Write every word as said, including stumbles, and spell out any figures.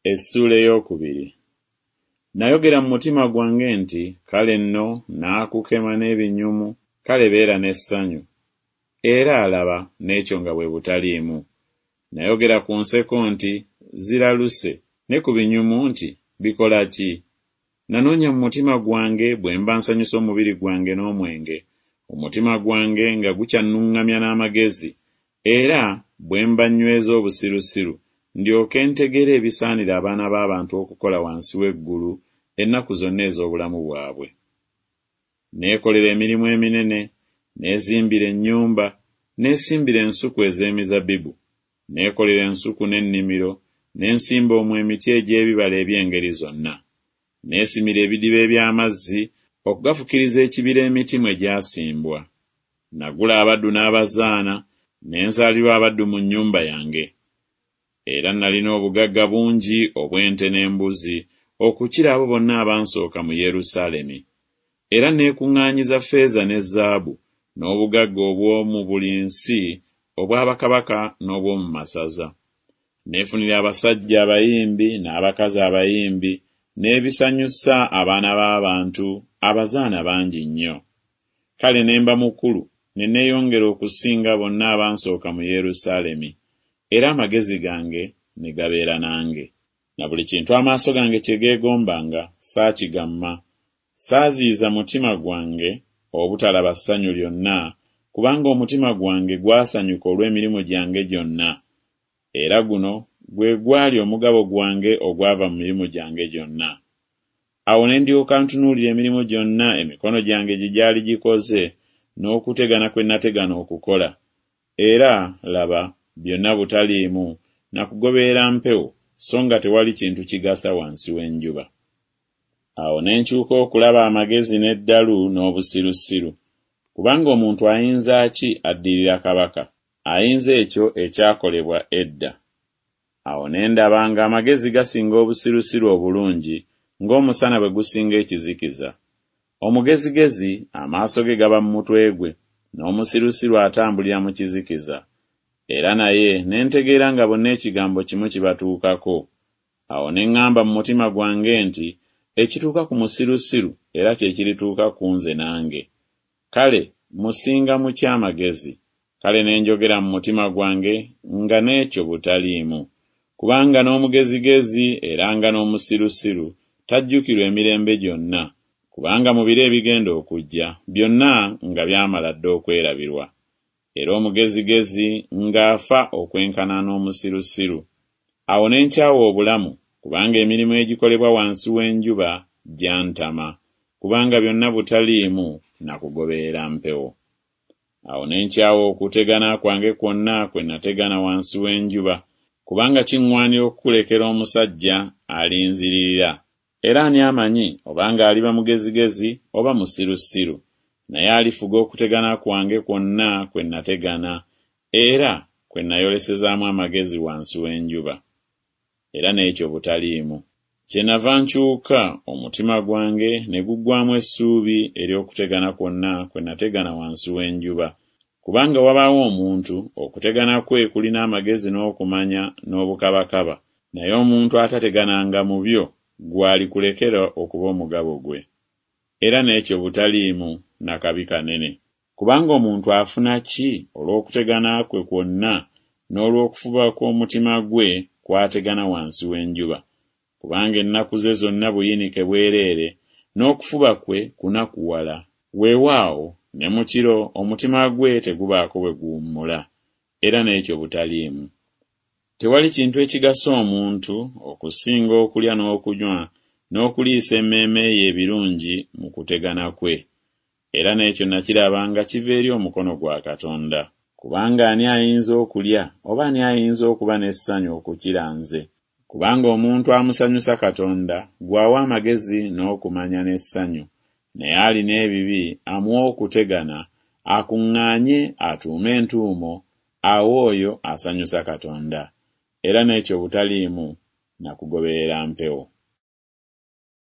Essula ey'okubiri. Nayogera mu mutima gwange nti, kale nno naakukema n'ebinyumu, kale beera n'essanyu. Era alaba n'ekyo nga bwe butaliimu. Nayogera ku nseko nti, ziraluse, ne ku binyumu nti, bikola ki? Nanoonya mu mutima gwange bwe mba nsanyusa omubiri gwange n'omwenge, omutima gwange nga gukyannuŋŋamya n'amagezi, era bwe mba nyweza obusirusiru, ndyoke ntegeere ebisaanira abaana b'abantu okukola wansi w'eggulu ennaku zonna ez'obulamu bwabwe. Neekolera emirimu eminene, neezimbira ennyumba, neesimbira ensuku ez'emizabbibu, neekolera ensuku n'ennimiro, n'ensimba omwo emiti egy'ebibala eby'engeri zonna. Neesimira ebidiba eby'amazzi okugafukiriza ekibira emiti mwe gyasimbwa. Nagula abaddu n'abazaana, ne nzaalirwa abaddu mu nnyumba yange. Era nalina obugagga bungi obw'ente n'embuzi okukira abo bonna abansooka mu Yerusaalemi. Era neekuŋŋaanyiza ffeeza ne zaabu n'obugagga obw'omu buli nsi obw'abakabaka n'obw'omu masaza. Neefunira abasajja abayimbi n'abakazi abayimbi, n'ebisanyusa abaana b'abantu abazaana bangi nnyo. Kale ne mba mukulu, ne neeyongera okusinga bonna abansooka mu Yerusaalemi, era amagezi gange ne gabeera nange. Na buli kintu amaaso gange kye geegombanga saakigamma. Saaziyiza mutima gwange obutalaba ssanyu lyonna, kubanga omutima gwange gwasanyuka olw'emirimu gyange gyonna. Era guno gwe gwali omugabo gwange ogwava mu mirimu gyange gyonna. Awo ne ndyoka ntunuulira emirimu gyonna emikono gyange gye gyali gikoze, n'okutegana kwe nategana okukola. Era laba, byonna butaliimu, na kugoberera mpewo, so nga tewali kintu kigasa wansi w'enjuba. Awo ne nkyuka okulaba amagezi n'eddalu n'obusirusiru. Kubanga omuntu ayinza ki addirira kabaka? Ayinza ekyo ekyakolebwa edda. Awo ne ndaba nga amagezi gasinga obusirusiru obulungi, ng'omusana bwe gusinga ekizikiza. Omugezigezi amaaso ge gaba mu mutwe gwe, n'omusirusiru atambulira mu kizikiza. Era naye ne ntegeera nga bonna ekigambo kimu kibatuukako. Awo ne ŋŋamba mu mutima gwange nti, ekituuka ku musirusiru era kye kirituuka ku nze nange. Kale musinga mu ky'amagezi. Kale ne njogera mu mutima gwange nga n'ekyo butaliimu. Kubanga n'omugezigezi era nga n'omusirusiru tajjukirwa emirembe gyonna, kubanga mu biro ebigenda okujja byonna nga byamala dda okwerabirwa. Era omugezigezi ng'afa okwenkana n'omusirusiru. Awo ne nkyawa obulamu, kubanga emirimu egikolebwa wansi w'enjuba gyantama, kubanga byonna butaliimu na kugoberera mpewo. Awo ne nkyawa okutegana kwange kwonna kwe nategana wansi w'enjuba, kubanga kiŋŋwanira okukulekera omusajja alinziririra. Era ani amanyi obanga aliba mugezigezi oba musirusiru, naye alifuga okutegana kwange kwonna kwe nategana, era kwe nayolesezaamu amagezi wansi w'enjuba. Era n'ekyo butaliimu. Kyenava nkyuka omutima gwange ne guggwamu essuubi ery'okutegana kwonna kwe nategana wansi w'enjuba. Kubanga wabaawo omuntu okutegana kwe kulina amagezi n'okumanya n'obukabakaba, naye omuntu atategananga mu byo gwali kulekera okuba omugabo gwe. Era n'ekyo butaliimu na kabi kanene. Kubanga omuntu afuna ki olw'okutegana kwe kwonna n'olw'okufuba kw'omutima gwe kwategana wansi w'enjuba? Kubanga ennaku ze zonna buyinike bwereere, n'okufuba kwe kunakuwala. Weewaawo ne mu kiro omutima gwe tegubaako bwe guwummula. Era n'ekyo butaliimu. Tewali kintu ekigasa omuntu okusinga okulya n'okunywa n'okuliisa emmeeme ye ebirungi mu kutegana kwe. Era n'ekyo nakiraba nga kiva eri omukono gwa Katonda. Kubanga ani ayinza okulya oba ani ayinza okuba n'essanyu okukira nze? Kubanga omuntu amusanyusa Katonda gw'awa amagezi n'okumanya n'essanyu, naye alina ebibi amuwa okutegana, akuŋŋaanye atuume entuumo, awo oyo asanyusa Katonda. Era n'ekyo butaliimu na kugoberera mpewo.